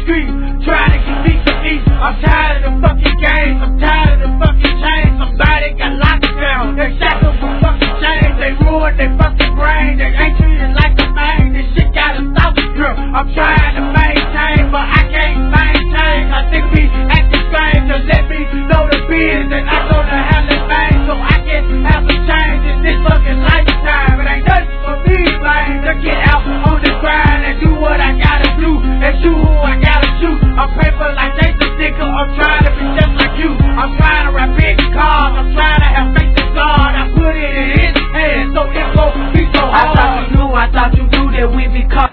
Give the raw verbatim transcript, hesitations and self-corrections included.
streets, trying to get decent east. I'm tired of the fucking games, I'm tired of the fucking chains. Somebody got locked down, they shackles with fucking chains. They ruined their fucking brain, they ain't treated like a man. This shit got a thousand grip. I'm trying to maintain, but I can't maintain. I think we acting strange, just let me know the biz and I go to